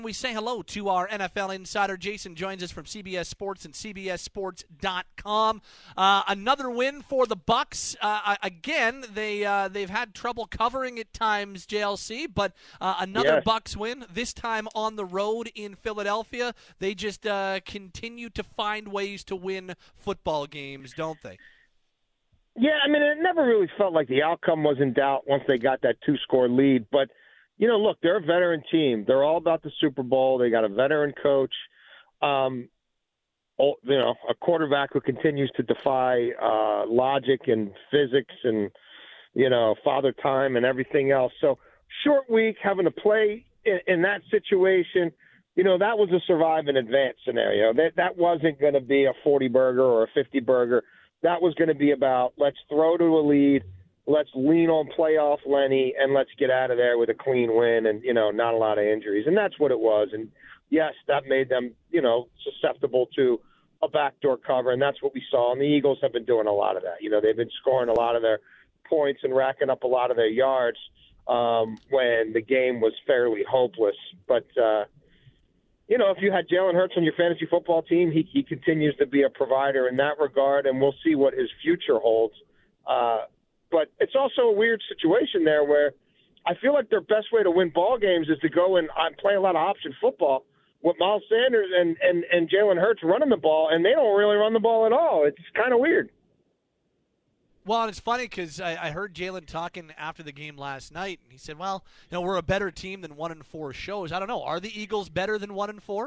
We say hello to our NFL insider. Jason joins us from CBS Sports and CBSSports.com. Another win for the Bucs. Again, they've had trouble covering at times, JLC, but another Yes. Bucs win. This time on the road in Philadelphia. They just continue to find ways to win football games, don't they? Yeah, I mean, it never really felt like the outcome was in doubt once they got that two-score lead. But, look, they're a veteran team. They're all about the Super Bowl. They got a veteran coach, a quarterback who continues to defy logic and physics and, father time and everything else. So short week, having to play in that situation, that was a survive and advance scenario. That wasn't going to be a 40-burger or a 50-burger. That was going to be about let's throw to a lead, let's lean on playoff Lenny, and let's get out of there with a clean win and, not a lot of injuries. And that's what it was. And, yes, that made them, susceptible to a backdoor cover, and that's what we saw. And the Eagles have been doing a lot of that. They've been scoring a lot of their points and racking up a lot of their yards when the game was fairly hopeless. But, if you had Jalen Hurts on your fantasy football team, he continues to be a provider in that regard, and we'll see what his future holds. But it's also a weird situation there where I feel like their best way to win ball games is to go and play a lot of option football with Miles Sanders and Jalen Hurts running the ball, and they don't really run the ball at all. It's kind of weird. Well, and it's funny because I heard Jalen talking after the game last night, and he said, "Well, we're a better team than 1-4 shows." I don't know. Are the Eagles better than 1-4?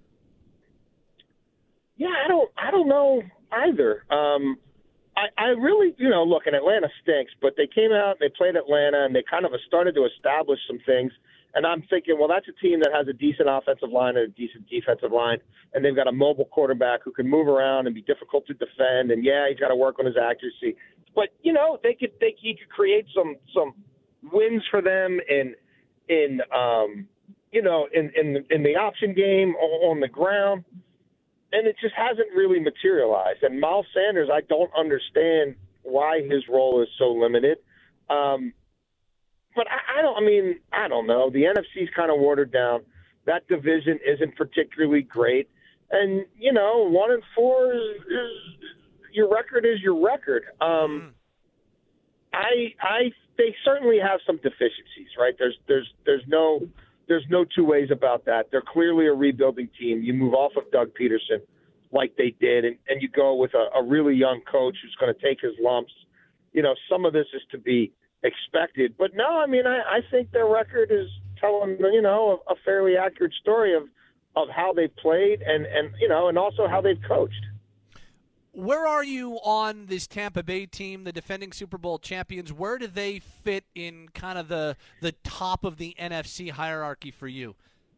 Yeah, I don't know either. I really, look, and Atlanta stinks, but they came out and they played Atlanta, and they kind of started to establish some things. And I'm thinking, well, that's a team that has a decent offensive line and a decent defensive line, and they've got a mobile quarterback who can move around and be difficult to defend. And yeah, he's got to work on his accuracy, but he could create some wins for them in the option game on the ground. And it just hasn't really materialized. And Miles Sanders, I don't understand why his role is so limited. But I don't know. The NFC's kind of watered down. That division isn't particularly great. And, 1-4 is your record is your record. They certainly have some deficiencies, right? There's no two ways about that. They're clearly a rebuilding team. You move off of Doug Peterson like they did, and you go with a really young coach who's going to take his lumps. Some of this is to be expected. But no, I think their record is telling, a fairly accurate story of how they've played and also how they've coached. Where are you on this Tampa Bay team, the defending Super Bowl champions? Where do they fit in kind of the top of the NFC hierarchy for you?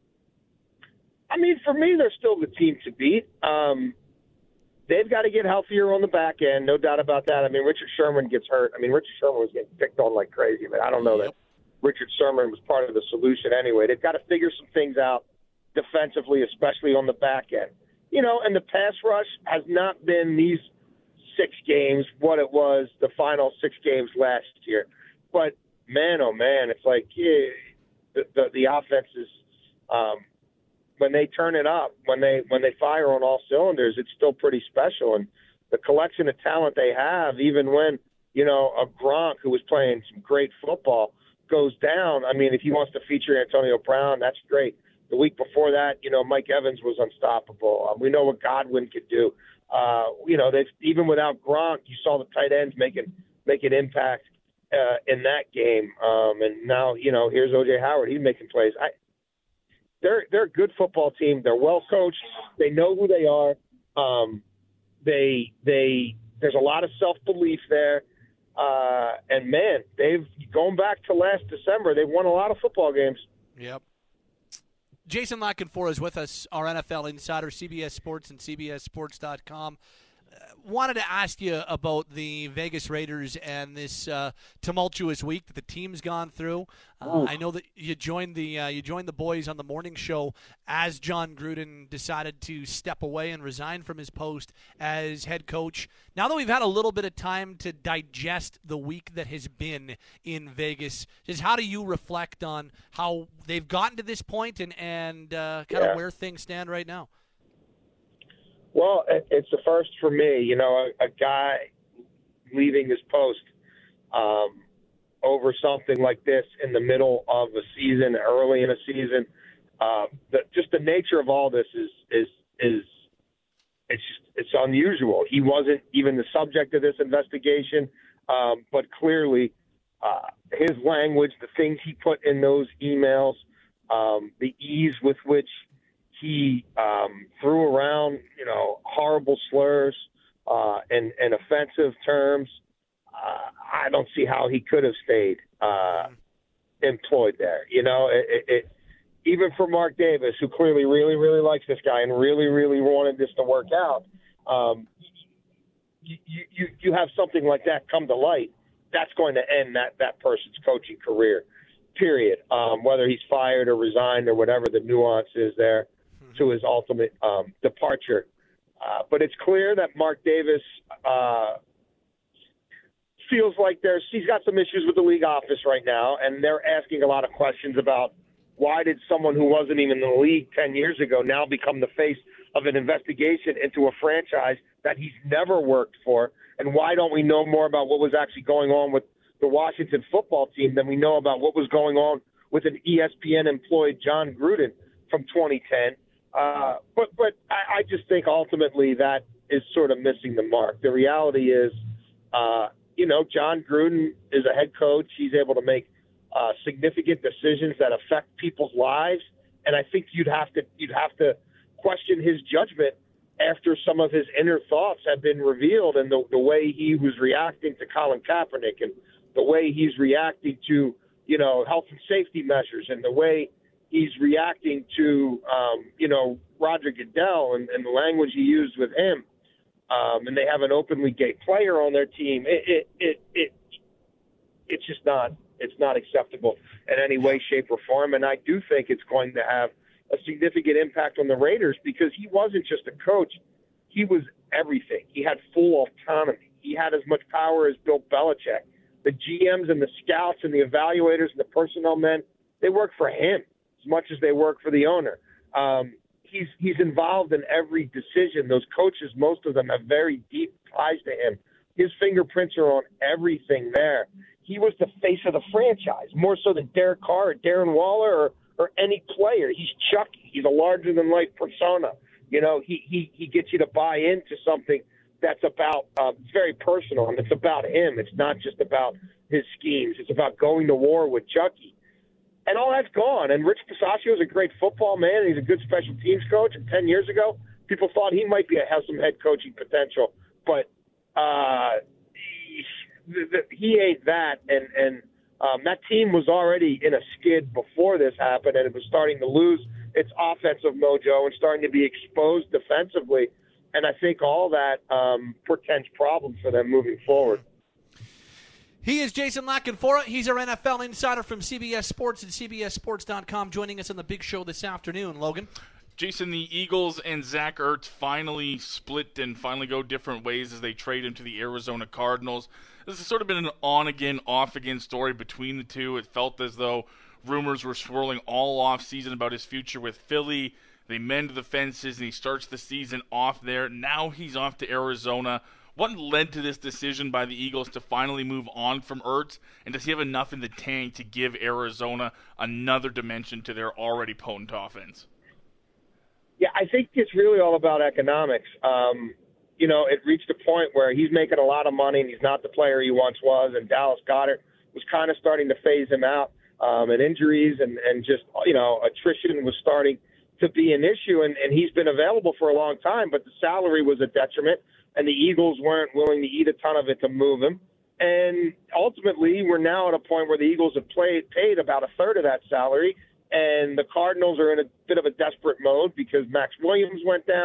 For me, they're still the team to beat. They've got to get healthier on the back end, no doubt about that. Richard Sherman gets hurt. Richard Sherman was getting picked on like crazy, but I don't know that Richard Sherman was part of the solution anyway. They've got to figure some things out defensively, especially on the back end. And the pass rush has not been these 6 games what it was the final 6 games last year. But, man, oh, man, it's like the offense is when they turn it up, when they fire on all cylinders, it's still pretty special. And the collection of talent they have, even when, a Gronk who was playing some great football goes down, if he wants to feature Antonio Brown, that's great. The week before that, Mike Evans was unstoppable. We know what Godwin could do. They've even without Gronk, you saw the tight ends make an impact in that game. And now, here's O.J. Howard. He's making plays. They're a good football team. They're well coached. They know who they are. There's a lot of self-belief there. And, man, they've going back to last December, they've won a lot of football games. Yep. Jason La Canfora is with us, our NFL insider, CBS Sports and CBSSports.com. wanted to ask you about the Vegas Raiders and this tumultuous week that the team's gone through. I know that you joined the boys on the morning show as John Gruden decided to step away and resign from his post as head coach. Now that we've had a little bit of time to digest the week that has been in Vegas, just how do you reflect on how they've gotten to this point and kind of where things stand right now? Well, it's the first for me. You know, a guy leaving his post over something like this in the middle of a season, early in a season. Just the nature of all this is it's unusual. He wasn't even the subject of this investigation, but clearly his language, the things he put in those emails, the ease with which he threw around, horrible slurs and offensive terms. I don't see how he could have stayed employed there. Even for Mark Davis, who clearly really, really likes this guy and really, really wanted this to work out, you have something like that come to light, that's going to end that person's coaching career, period. Whether he's fired or resigned or whatever the nuance is there to his ultimate departure. But it's clear that Mark Davis feels like he's got some issues with the league office right now, and they're asking a lot of questions about why did someone who wasn't even in the league 10 years ago now become the face of an investigation into a franchise that he's never worked for, and why don't we know more about what was actually going on with the Washington football team than we know about what was going on with an ESPN-employed John Gruden from 2010. But I just think ultimately that is sort of missing the mark. The reality is, John Gruden is a head coach. He's able to make significant decisions that affect people's lives, and I think you'd have to question his judgment after some of his inner thoughts have been revealed, and the way he was reacting to Colin Kaepernick, and the way he's reacting to health and safety measures, and the way he's reacting to Roger Goodell and the language he used with him. And they have an openly gay player on their team. It's just not acceptable in any way, shape, or form. And I do think it's going to have a significant impact on the Raiders because he wasn't just a coach. He was everything. He had full autonomy. He had as much power as Bill Belichick. The GMs and the scouts and the evaluators and the personnel men, they work for him as much as they work for the owner. He's involved in every decision. Those coaches, most of them have very deep ties to him. His fingerprints are on everything there. He was the face of the franchise, more so than Derek Carr or Darren Waller or any player. He's Chucky. He's a larger-than-life persona. He gets you to buy into something that's about it's very personal, and it's about him. It's not just about his schemes. It's about going to war with Chucky. And all that's gone. And Rich Bisaccia is a great football man, and he's a good special teams coach. And 10 years ago, people thought he might have some head coaching potential. But he ain't that. And that team was already in a skid before this happened, and it was starting to lose its offensive mojo and starting to be exposed defensively. And I think all that portends problems for them moving forward. He is Jason La Canfora. He's our NFL insider from CBS Sports and CBSSports.com, joining us on the big show this afternoon. Logan? Jason, the Eagles and Zach Ertz finally split and finally go different ways as they trade him to the Arizona Cardinals. This has sort of been an on-again, off-again story between the two. It felt as though rumors were swirling all off-season about his future with Philly. They mend the fences, and he starts the season off there. Now he's off to Arizona. What led to this decision by the Eagles to finally move on from Ertz? And does he have enough in the tank to give Arizona another dimension to their already potent offense? Yeah, I think it's really all about economics. It reached a point where he's making a lot of money and he's not the player he once was, and Dallas Goedert was kind of starting to phase him out, and injuries and just, attrition was starting to be an issue, and he's been available for a long time, but the salary was a detriment, and the Eagles weren't willing to eat a ton of it to move him. And ultimately, we're now at a point where the Eagles have paid about a third of that salary, and the Cardinals are in a bit of a desperate mode because Max Williams went down.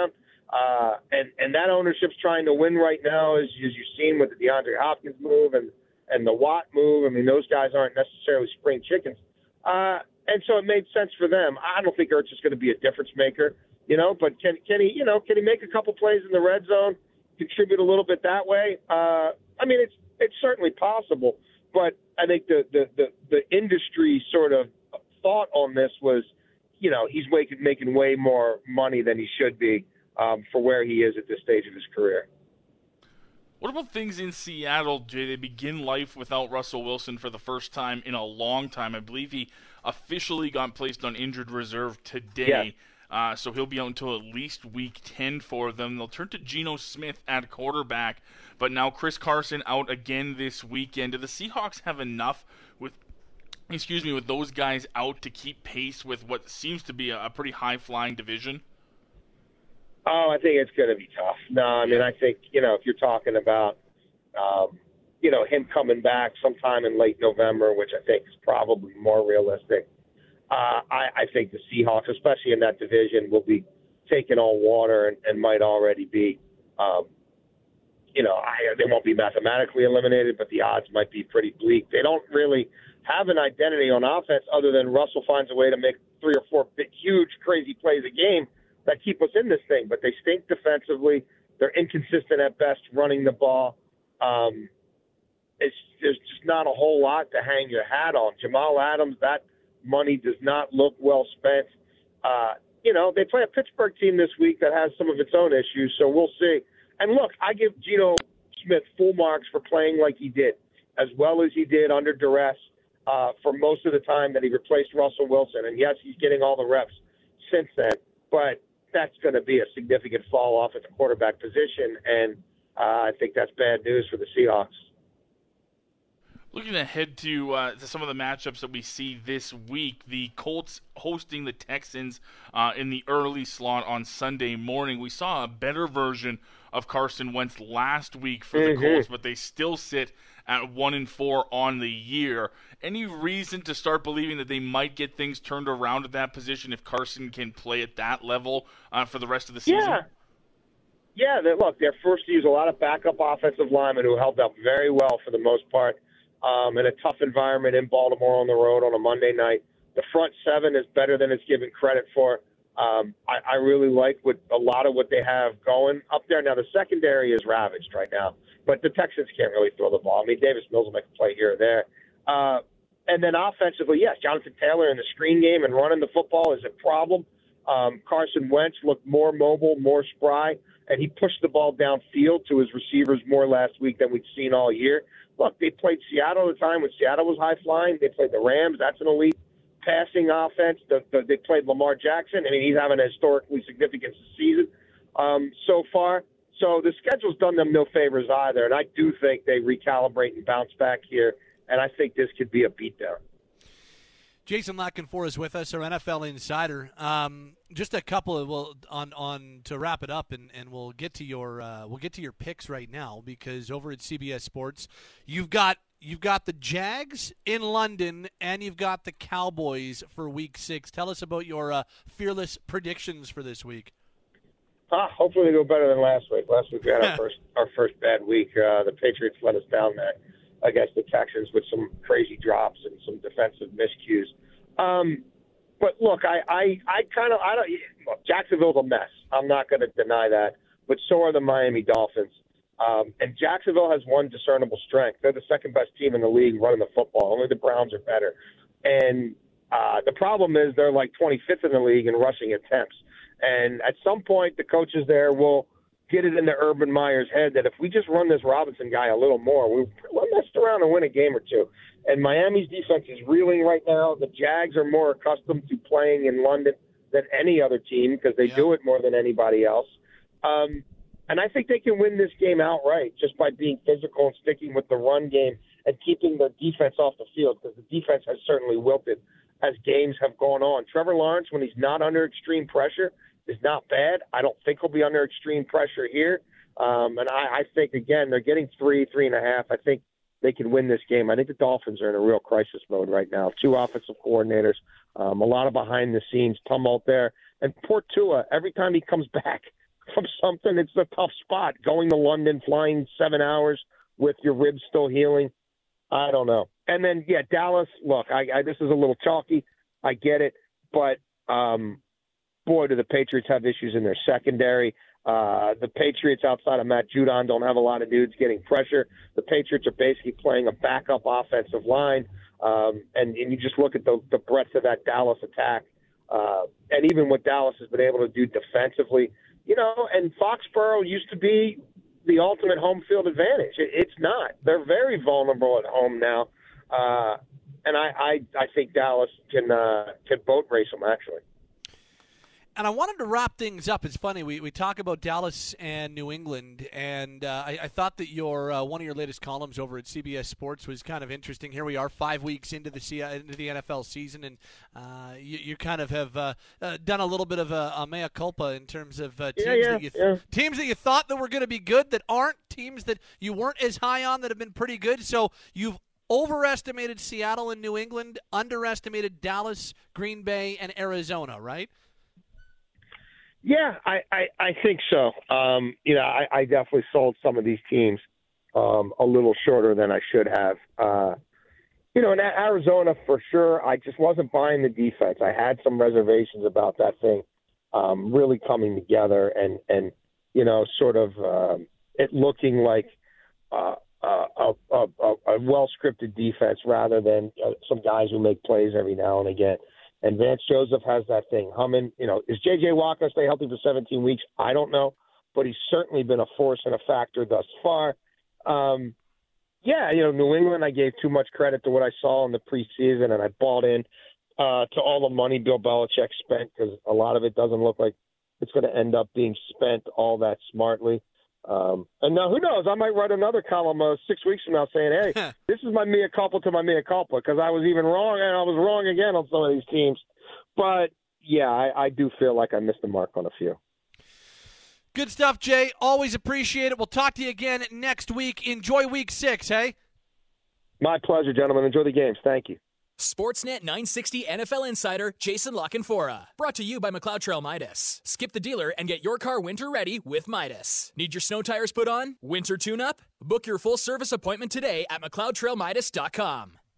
And that ownership's trying to win right now, as you've seen with the DeAndre Hopkins move and the Watt move. I mean, those guys aren't necessarily spring chickens. And so it made sense for them. I don't think Ertz is going to be a difference maker, but can he make a couple plays in the red zone, contribute a little bit that way? I mean, it's certainly possible, but I think the industry sort of thought on this was, he's making way more money than he should be for where he is at this stage of his career. What about things in Seattle, Jay? They begin life without Russell Wilson for the first time in a long time. I believe he officially got placed on injured reserve today, so he'll be out until at least week 10 for them. They'll turn to Geno Smith at quarterback, but now Chris Carson out again this weekend. Do the Seahawks have enough with those guys out to keep pace with what seems to be a pretty high-flying division? Oh, I think it's going to be tough. No, I mean, I think, if you're talking about, him coming back sometime in late November, which I think is probably more realistic, I think the Seahawks, especially in that division, will be taking on water and might already be, they won't be mathematically eliminated, but the odds might be pretty bleak. They don't really have an identity on offense other than Russell finds a way to make 3 or 4 big, huge, crazy plays a game that keep us in this thing, but they stink defensively. They're inconsistent at best running the ball. There's just not a whole lot to hang your hat on. Jamal Adams, that money does not look well spent. They play a Pittsburgh team this week that has some of its own issues, so we'll see. And look, I give Geno Smith full marks for playing like he did, as well as he did under duress for most of the time that he replaced Russell Wilson. And yes, he's getting all the reps since then, but that's going to be a significant fall off at the quarterback position, and I think that's bad news for the Seahawks. Looking ahead to some of the matchups that we see this week, the Colts hosting the Texans in the early slot on Sunday morning. We saw a better version of Carson Wentz last week for the Colts, but they still sit at 1-4 on the year. Any reason to start believing that they might get things turned around at that position if Carson can play at that level for the rest of the season? Yeah. They're forced to use a lot of backup offensive linemen who held up very well for the most part in a tough environment in Baltimore on the road on a Monday night. The front seven is better than it's given credit for. I really like a lot of what they have going up there. Now, the secondary is ravaged right now, but the Texans can't really throw the ball. I mean, Davis Mills will make a play here or there. And then offensively, yes, Jonathan Taylor in the screen game and running the football is a problem. Carson Wentz looked more mobile, more spry, and he pushed the ball downfield to his receivers more last week than we've seen all year. Look, they played Seattle at the time when Seattle was high-flying. They played the Rams. That's an elite passing offense. They played Lamar Jackson. I mean, he's having a historically significant season so far. So the schedule's done them no favors either, and I do think they recalibrate and bounce back here, and I think this could be a beatdown. Jason Lockenfor is with us, our NFL insider. Just a couple of on to wrap it up, and we'll get to your picks right now, because over at CBS Sports, you've got the Jags in London and you've got the Cowboys for Week 6. Tell us about your fearless predictions for this week. Hopefully they go better than last week. Last week we had our first bad week. The Patriots let us down there against the Texans with some crazy drops and some defensive miscues. But look, Jacksonville's a mess. I'm not going to deny that. But so are the Miami Dolphins. And Jacksonville has one discernible strength. They're the second best team in the league running the football. Only the Browns are better. And the problem is they're like 25th in the league in rushing attempts. And at some point, the coaches there will get it into Urban Meyer's head that if we just run this Robinson guy a little more, we'll mess around and win a game or two. And Miami's defense is reeling right now. The Jags are more accustomed to playing in London than any other team because they do it more than anybody else. And I think they can win this game outright just by being physical and sticking with the run game and keeping their defense off the field, because the defense has certainly wilted as games have gone on. Trevor Lawrence, when he's not under extreme pressure, is not bad. I don't think he'll be under extreme pressure here. And I think, again, they're getting 3.5. I think they can win this game. I think the Dolphins are in a real crisis mode right now. 2 offensive coordinators, a lot of behind-the-scenes tumult there. And poor Tua, every time he comes back from something. It's a tough spot. Going to London, flying 7 hours with your ribs still healing. I don't know. And then, yeah, Dallas, look, this is a little chalky. I get it. But, boy, do the Patriots have issues in their secondary. The Patriots, outside of Matt Judon, don't have a lot of dudes getting pressure. The Patriots are basically playing a backup offensive line. And you just look at the breadth of that Dallas attack. And even what Dallas has been able to do defensively, and Foxborough used to be the ultimate home field advantage. It's not. They're very vulnerable at home now. And I think Dallas can boat race them, actually. And I wanted to wrap things up. It's funny, we talk about Dallas and New England, and I thought that one of your latest columns over at CBS Sports was kind of interesting. Here we are 5 weeks into the NFL season, and you kind of have done a little bit of a mea culpa in terms of teams that you thought that were going to be good that aren't, teams that you weren't as high on that have been pretty good. So you've overestimated Seattle and New England, underestimated Dallas, Green Bay, and Arizona, right? Yeah, I think so. I definitely sold some of these teams a little shorter than I should have. In Arizona, for sure, I just wasn't buying the defense. I had some reservations about that thing really coming together and sort of it looking like a well-scripted defense rather than some guys who make plays every now and again. And Vance Joseph has that thing humming. Is J.J. Watt going to stay healthy for 17 weeks? I don't know. But he's certainly been a force and a factor thus far. New England, I gave too much credit to what I saw in the preseason, and I bought in to all the money Bill Belichick spent because a lot of it doesn't look like it's going to end up being spent all that smartly. And now, who knows? I might write another column 6 weeks from now saying, hey, this is my mea culpa to my mea culpa because I was even wrong, and I was wrong again on some of these teams. But, yeah, I do feel like I missed the mark on a few. Good stuff, Jay. Always appreciate it. We'll talk to you again next week. Enjoy Week 6, hey? My pleasure, gentlemen. Enjoy the games. Thank you. Sportsnet 960 NFL insider Jason La Canfora. Brought to you by McLeod Trail Midas. Skip the dealer and get your car winter ready with Midas. Need your snow tires put on? Winter tune-up? Book your full service appointment today at McLeodTrailMidas.com.